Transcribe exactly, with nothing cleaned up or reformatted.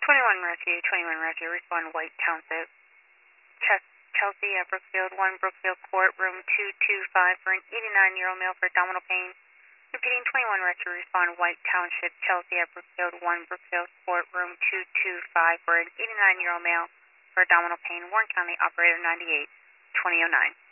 twenty-one Rescue, twenty-one Rescue, respond White Township. Ch- Chelsea at Brookfield one, Brookfield Court, room two two five for an eighty-nine-year-old male for abdominal pain. Repeating, twenty-one Rescue, respond White Township, Chelsea at Brookfield one, Brookfield Court, room two two five for an eighty-nine-year-old male for abdominal pain. Warren County, operator ninety-eight, twenty oh nine.